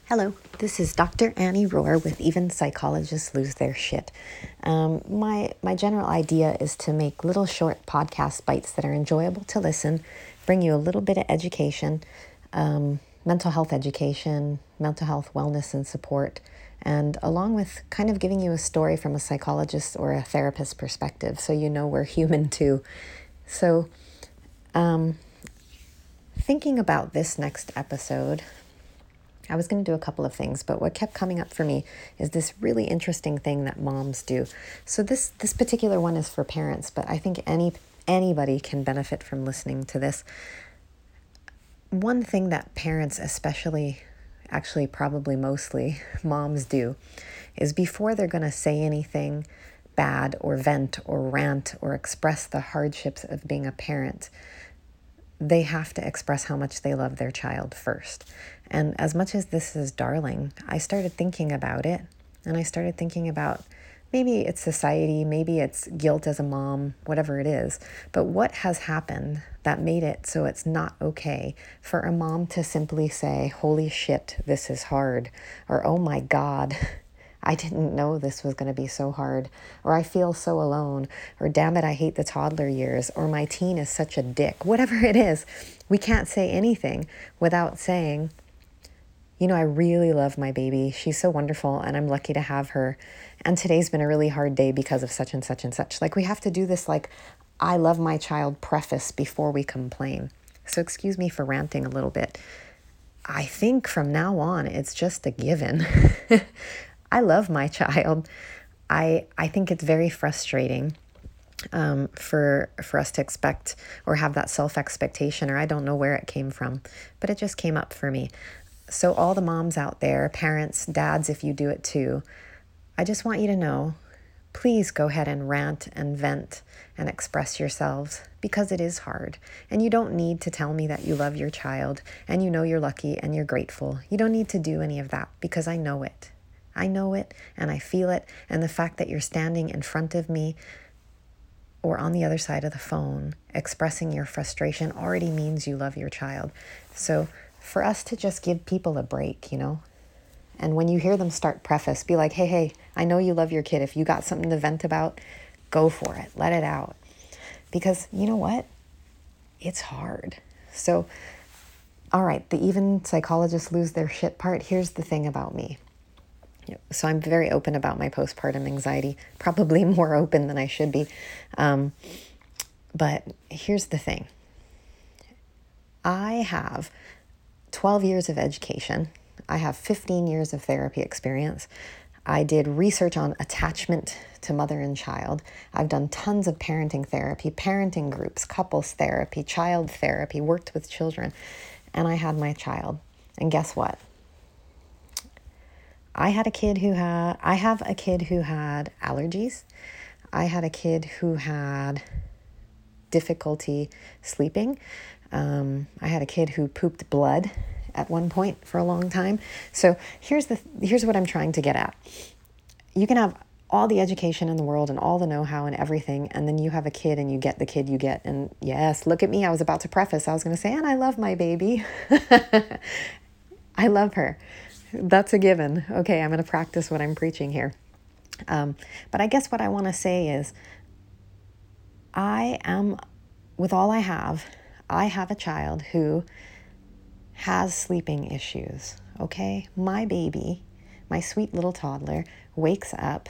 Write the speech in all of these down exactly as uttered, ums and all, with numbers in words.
Hello, this is Doctor Annie Rohr with Even Psychologists Lose Their Shit. Um, my, my general idea is to make little short podcast bites that are enjoyable to listen, bring you a little bit of education, um, mental health education, mental health wellness and support, and along with kind of giving you a story from a psychologist or a therapist perspective so you know we're human too. So um, thinking about this next episode, I was going to do a couple of things, but what kept coming up for me is this really interesting thing that moms do. So this this particular one is for parents, but I think any anybody can benefit from listening to this. One thing that parents, especially, actually probably mostly moms do, is before they're going to say anything bad or vent or rant or express the hardships of being a parent, they have to express how much they love their child first. And as much as this is darling, I started thinking about it, and I started thinking about maybe it's society, maybe it's guilt as a mom, whatever it is, but what has happened that made it so it's not okay for a mom to simply say, holy shit, this is hard, or oh my God, I didn't know this was going to be so hard, or I feel so alone, or damn it, I hate the toddler years, or my teen is such a dick. Whatever it is, we can't say anything without saying, you know, I really love my baby. She's so wonderful, and I'm lucky to have her. And today's been a really hard day because of such and such and such. Like, we have to do this, like, I love my child preface before we complain. So excuse me for ranting a little bit. I think from now on, it's just a given. I love my child. I I think it's very frustrating um, for for us to expect or have that self-expectation, or I don't know where it came from, but it just came up for me. So all the moms out there, parents, dads, if you do it too, I just want you to know, please go ahead and rant and vent and express yourselves, because it is hard. And you don't need to tell me that you love your child and you know you're lucky and you're grateful. You don't need to do any of that, because I know it. I know it and I feel it. And the fact that you're standing in front of me or on the other side of the phone expressing your frustration already means you love your child. So for us to just give people a break, you know, and when you hear them start preface, be like, hey, hey, I know you love your kid. If you got something to vent about, go for it. Let it out. Because you know what? It's hard. So, all right, the even psychologists lose their shit part. Here's the thing about me. So I'm very open about my postpartum anxiety, probably more open than I should be. Um, but here's the thing. I have twelve years of education. I have fifteen years of therapy experience. I did research on attachment to mother and child. I've done tons of parenting therapy, parenting groups, couples therapy, child therapy, worked with children, and I had my child. And guess what? I had a kid who had, I have a kid who had allergies. I had a kid who had difficulty sleeping. Um, I had a kid who pooped blood at one point for a long time. So here's the here's what I'm trying to get at. You can have all the education in the world and all the know-how and everything, and then you have a kid and you get the kid you get. And yes, look at me. I was about to preface. I was going to say, and I love my baby. I love her. That's a given. Okay, I'm going to practice what I'm preaching here. Um, but I guess what I want to say is, I am, with all I have, I have a child who has sleeping issues, okay? My baby, my sweet little toddler, wakes up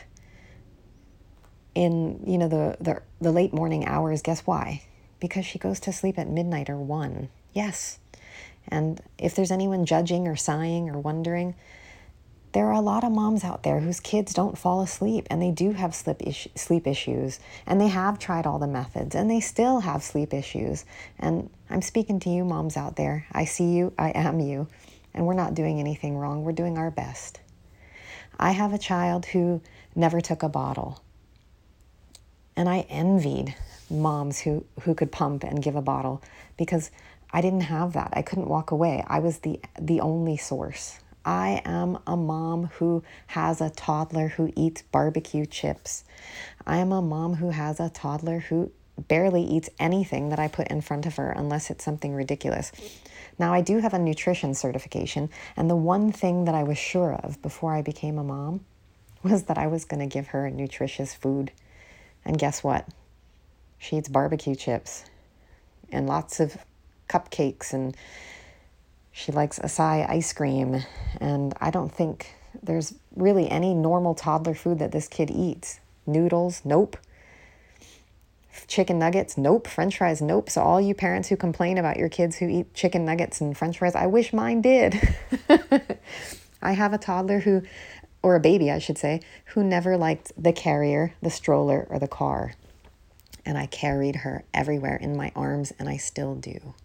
in, you know, the, the, the late morning hours. Guess why? Because she goes to sleep at midnight or one. Yes. And if there's anyone judging or sighing or wondering, there are a lot of moms out there whose kids don't fall asleep, and they do have sleep is- sleep issues, and they have tried all the methods, and they still have sleep issues. And I'm speaking to you moms out there. I see you, I am you, and we're not doing anything wrong. We're doing our best. I have a child who never took a bottle, and I envied moms who, who could pump and give a bottle, because I didn't have that. I couldn't walk away. I was the the only source. I am a mom who has a toddler who eats barbecue chips. I am a mom who has a toddler who barely eats anything that I put in front of her unless it's something ridiculous. Now, I do have a nutrition certification, and the one thing that I was sure of before I became a mom was that I was going to give her nutritious food. And guess what? She eats barbecue chips and lots of cupcakes, and she likes acai ice cream. And I don't think there's really any normal toddler food that this kid eats. Noodles, nope. Chicken nuggets, nope. French fries, nope. So all you parents who complain about your kids who eat chicken nuggets and French fries, I wish mine did. I have a toddler who, or a baby, I should say, who never liked the carrier, the stroller, or the car. And I carried her everywhere in my arms, and I still do.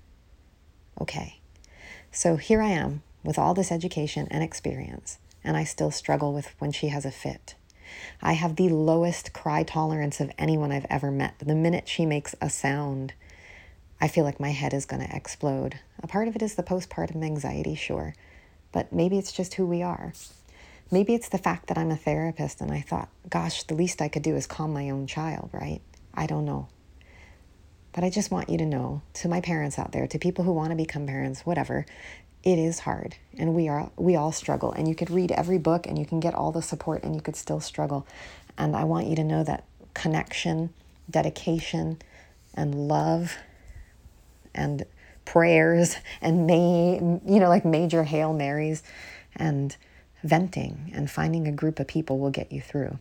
Okay. So here I am with all this education and experience, and I still struggle with when she has a fit. I have the lowest cry tolerance of anyone I've ever met. The minute she makes a sound, I feel like my head is going to explode. A part of it is the postpartum anxiety, sure, but maybe it's just who we are. Maybe it's the fact that I'm a therapist and I thought, gosh, the least I could do is calm my own child, right? I don't know. But I just want you to know, to my parents out there, to people who want to become parents, whatever, it is hard, and we are we all struggle, and you could read every book and you can get all the support and you could still struggle. And I want you to know that connection, dedication, and love and prayers and may you know like major Hail Marys and venting and finding a group of people will get you through.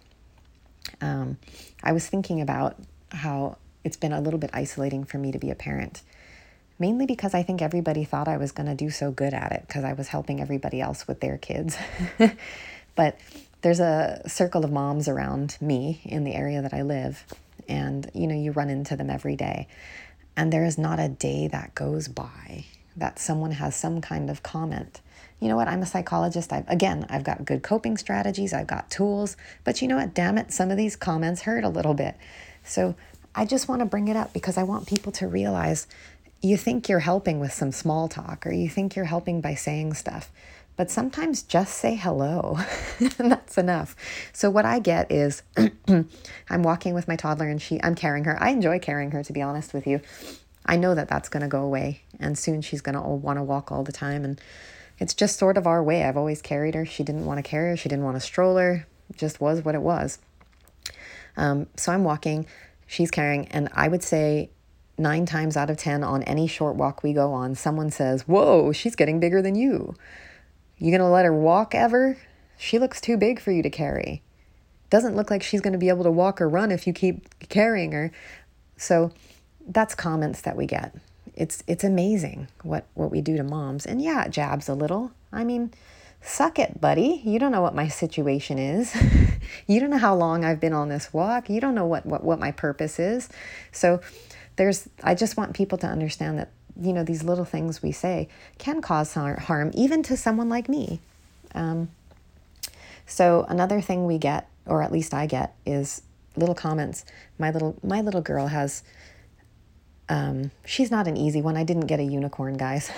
Um, I was thinking about how it's been a little bit isolating for me to be a parent. Mainly because I think everybody thought I was going to do so good at it because I was helping everybody else with their kids. But there's a circle of moms around me in the area that I live. And, you know, you run into them every day. And there is not a day that goes by that someone has some kind of comment. You know what? I'm a psychologist. I've, again, I've got good coping strategies. I've got tools. But you know what? Damn it, some of these comments hurt a little bit. So I just want to bring it up because I want people to realize you think you're helping with some small talk, or you think you're helping by saying stuff, but sometimes just say hello, and that's enough. So what I get is I'm walking with my toddler and she, I'm carrying her. I enjoy carrying her, to be honest with you. I know that that's going to go away, and soon she's going to want to walk all the time, and it's just sort of our way. I've always carried her. She didn't want to carry her. She didn't want a stroller. It just was what it was. Um, so I'm walking, she's carrying, and I would say nine times out of ten on any short walk we go on, someone says, whoa, she's getting bigger than you. You going to let her walk ever? She looks too big for you to carry. Doesn't look like she's going to be able to walk or run if you keep carrying her. So that's comments that we get. It's it's amazing what, what we do to moms. And yeah, it jabs a little. I mean, suck it, buddy. You don't know what my situation is. You don't know how long I've been on this walk. You don't know what, what, what my purpose is. So There's, I just want people to understand that, you know, these little things we say can cause harm, even to someone like me. Um, so another thing we get, or at least I get, is little comments. My little, my little girl has, um, she's not an easy one. I didn't get a unicorn, guys.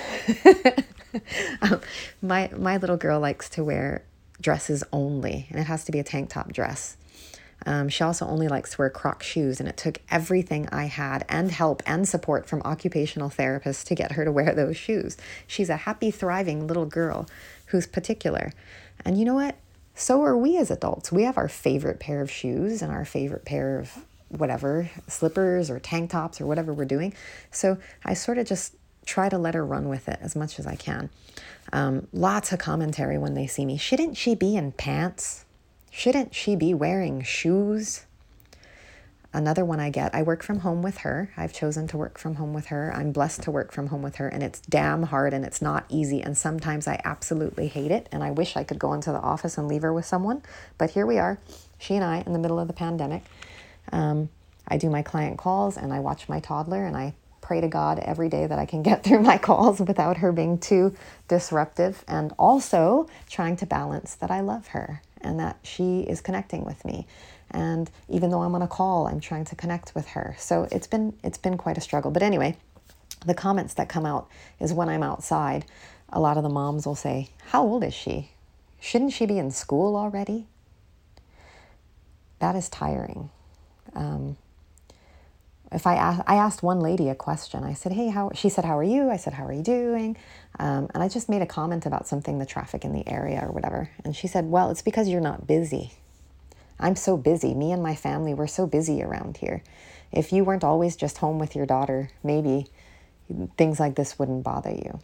um, my, my little girl likes to wear dresses only, and it has to be a tank top dress. Um, she also only likes to wear Croc shoes, and it took everything I had and help and support from occupational therapists to get her to wear those shoes. She's a happy, thriving little girl who's particular. And you know what? So are we as adults. We have our favorite pair of shoes and our favorite pair of whatever, slippers or tank tops or whatever we're doing. So I sort of just try to let her run with it as much as I can. Um, lots of commentary when they see me. Shouldn't she be in pants? Shouldn't she be wearing shoes? Another one I get, I work from home with her. I've chosen to work from home with her. I'm blessed to work from home with her, and it's damn hard and it's not easy. And sometimes I absolutely hate it. And I wish I could go into the office and leave her with someone. But here we are, she and I, in the middle of the pandemic. Um, I do my client calls and I watch my toddler, and I pray to God every day that I can get through my calls without her being too disruptive, and also trying to balance that I love her and that she is connecting with me. And even though I'm on a call, I'm trying to connect with her. So it's been it's been quite a struggle. But anyway, the comments that come out is when I'm outside, a lot of the moms will say, how old is she? Shouldn't she be in school already? That is tiring. Um, if I ask, I asked one lady a question. I said, hey, how, she said, how are you? I said, how are you doing? Um, and I just made a comment about something, the traffic in the area or whatever. And she said, well, it's because you're not busy. I'm so busy. Me and my family, we're so busy around here. If you weren't always just home with your daughter, maybe things like this wouldn't bother you.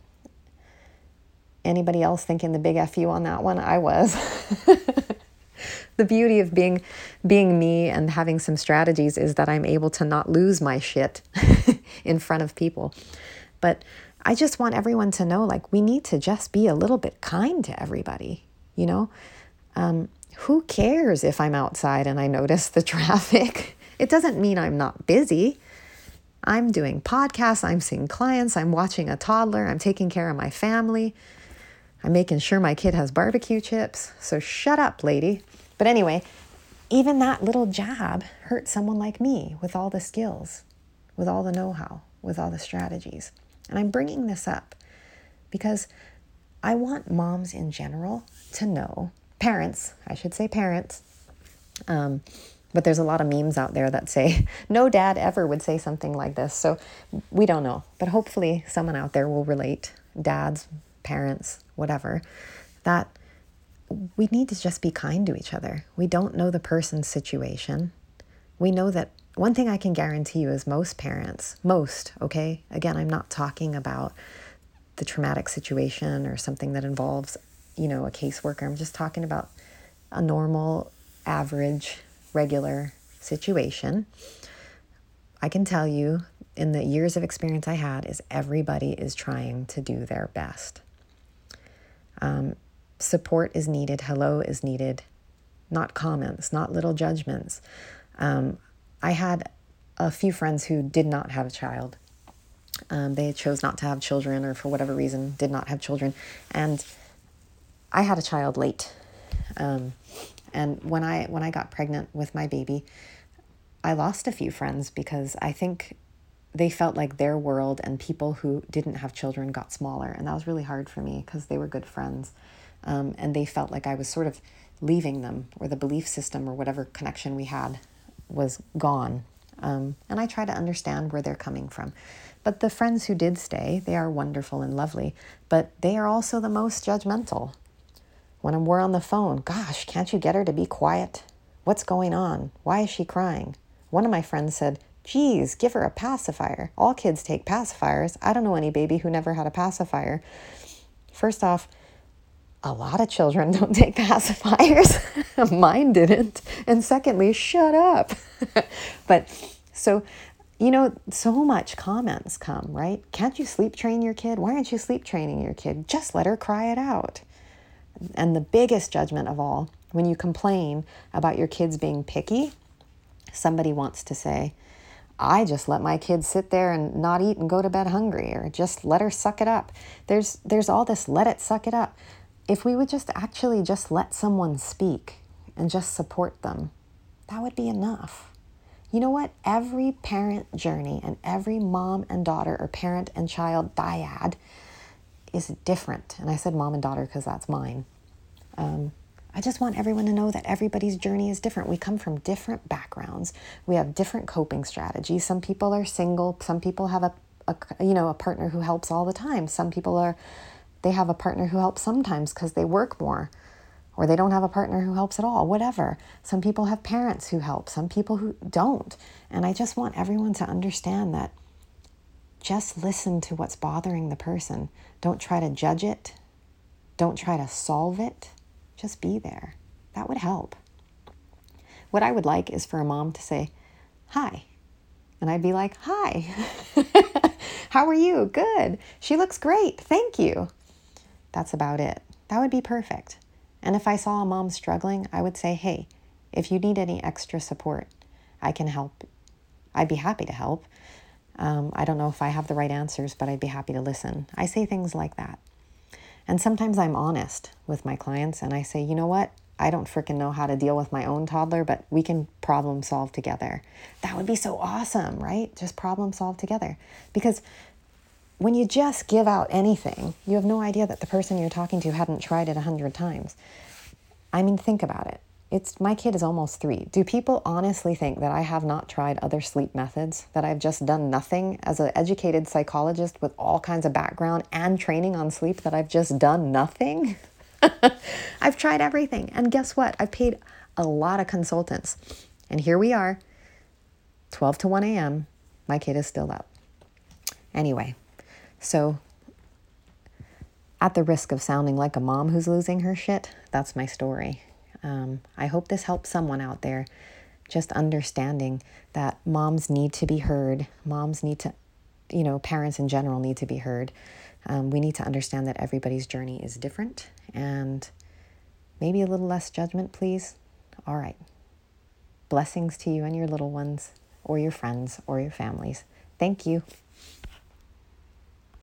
Anybody else thinking the big F you on that one? I was. The beauty of being being me and having some strategies is that I'm able to not lose my shit in front of people. But I just want everyone to know, like, we need to just be a little bit kind to everybody, you know? Um, who cares if I'm outside and I notice the traffic? It doesn't mean I'm not busy. I'm doing podcasts, I'm seeing clients, I'm watching a toddler, I'm taking care of my family. I'm making sure my kid has barbecue chips. So shut up, lady. But anyway, even that little jab hurt someone like me with all the skills, with all the know-how, with all the strategies. And I'm bringing this up because I want moms in general to know, parents, I should say parents, um, but there's a lot of memes out there that say, no dad ever would say something like this. So we don't know, but hopefully someone out there will relate, dads, parents, whatever, that we need to just be kind to each other. We don't know the person's situation. We know that one thing I can guarantee you is most parents, most, okay? Again, I'm not talking about the traumatic situation or something that involves, you know, a caseworker. I'm just talking about a normal, average, regular situation. I can tell you in the years of experience I had is everybody is trying to do their best. Um, support is needed. Hello is needed. Not comments, not little judgments. Um, I had a few friends who did not have a child. Um, they chose not to have children, or for whatever reason did not have children. And I had a child late. Um, and when I when I got pregnant with my baby, I lost a few friends because I think they felt like their world and people who didn't have children got smaller. And that was really hard for me because they were good friends. Um, and they felt like I was sort of leaving them, or the belief system or whatever connection we had was gone. Um, and I try to understand where they're coming from. But the friends who did stay, they are wonderful and lovely, but they are also the most judgmental. When we're on the phone, gosh, can't you get her to be quiet? What's going on? Why is she crying? One of my friends said, geez, give her a pacifier. All kids take pacifiers. I don't know any baby who never had a pacifier. First off, a lot of children don't take pacifiers. Mine didn't. And secondly, shut up. But so, you know, so much comments come, right? Can't you sleep train your kid? Why aren't you sleep training your kid? Just let her cry it out. And the biggest judgment of all, when you complain about your kids being picky, somebody wants to say, I just let my kids sit there and not eat and go to bed hungry, or just let her suck it up. There's there's all this let it suck it up. If we would just actually just let someone speak and just support them, that would be enough. You know what? Every parent journey and every mom and daughter or parent and child dyad is different. And I said mom and daughter because that's mine. Um, I just want everyone to know that everybody's journey is different. We come from different backgrounds. We have different coping strategies. Some people are single. Some people have a, a you know, a partner who helps all the time. Some people are, they have a partner who helps sometimes because they work more, or they don't have a partner who helps at all, whatever. Some people have parents who help, some people who don't. And I just want everyone to understand that just listen to what's bothering the person. Don't try to judge it. Don't try to solve it. Just be there. That would help. What I would like is for a mom to say, hi. And I'd be like, hi. How are you? Good. She looks great. Thank you. That's about it. That would be perfect. And if I saw a mom struggling, I would say, hey, if you need any extra support, I can help. I'd be happy to help. Um, I don't know if I have the right answers, but I'd be happy to listen. I say things like that. And sometimes I'm honest with my clients and I say, you know what? I don't freaking know how to deal with my own toddler, but we can problem solve together. That would be so awesome, right? Just problem solve together. Because when you just give out anything, you have no idea that the person you're talking to hadn't tried it a hundred times. I mean, think about it. It's my kid is almost three. Do people honestly think that I have not tried other sleep methods, that I've just done nothing as an educated psychologist with all kinds of background and training on sleep, that I've just done nothing? I've tried everything. And guess what? I've paid a lot of consultants. And here we are, twelve to one a.m. My kid is still up. Anyway, so at the risk of sounding like a mom who's losing her shit, that's my story. Um, I hope this helps someone out there, just understanding that moms need to be heard. Moms need to, you know, parents in general need to be heard. Um, we need to understand that everybody's journey is different, and maybe a little less judgment, please. All right. Blessings to you and your little ones, or your friends, or your families. Thank you.